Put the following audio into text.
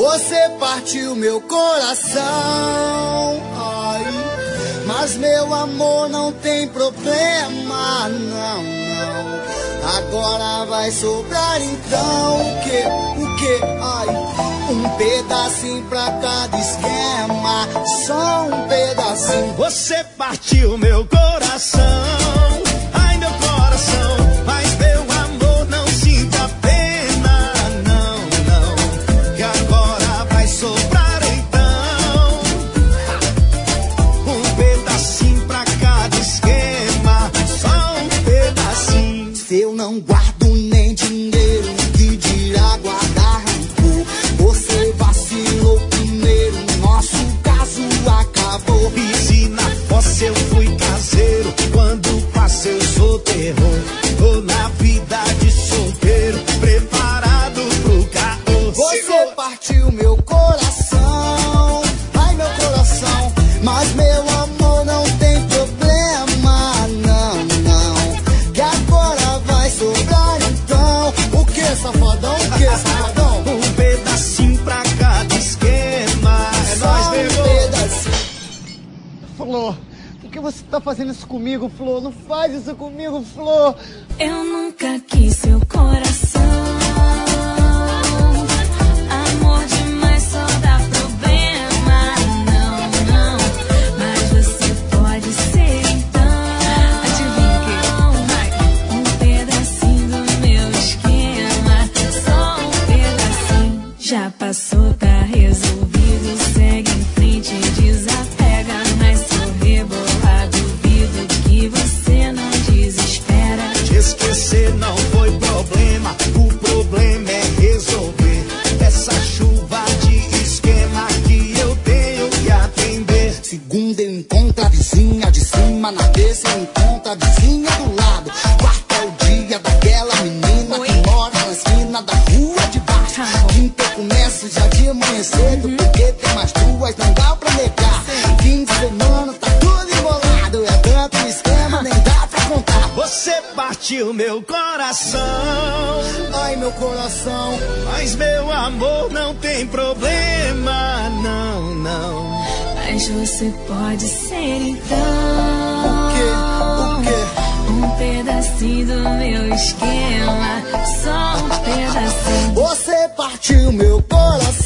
Você partiu meu coração, ai, mas meu amor não tem problema, não, não. Agora vai sobrar então o que, ai, um pedacinho pra cada esquema, só um pedacinho. Você partiu meu coração, ai meu coração, mas meu amor não sinta pena, não, não. Que agora vai sobrar então um pedacinho pra cada esquema, só um pedacinho. Se eu não guardo nem dinheiro, que dirá guardar rancor? Você vacilou primeiro, nosso caso acabou. Pise na fossa, eu fui caseiro, quando passei eu sou terror. Tô na vida de solteiro, preparado pro caô. Você partiu meu coração, ai meu coração, mas meu amor não tem problema, não, não. Que agora vai sobrar então, o que, safadão, o que, safadão? Um pedacinho pra cada esquema, é nóis, pegou. Flor, por que você tá fazendo isso comigo, Flor? Não faz isso comigo, Flor. Eu nunca quis seu coração. Amor demais só dá problema. Não, não, mas você pode ser então. Adivinha que um pedacinho do meu esquema, só um pedacinho. Já passou, tá resolvido. Segue em frente, desapega, mas sou rebolado. Duvido que você não desespera. Te esquecer não foi problema, o problema é resolver essa chuva de esquema que eu tenho que atender. Segunda eu encontro a vizinha de cima, na terça eu encontro a vizinha do lado. Quarta é o dia daquela menina que mora na esquina da rua de baixo. Quinta eu começo já de manhã cedo, porque tem mais duas, não dá pra negar. Fim de semana tá tudo embolado, é tanto esquema, nem dá pra contar. Você partiu meu coração, Ai meu coração, mas meu amor não tem problema, não, não. Mas você pode ser então. o quê? Um pedacinho do meu esquema, só um pedacinho. Você partiu meu coração.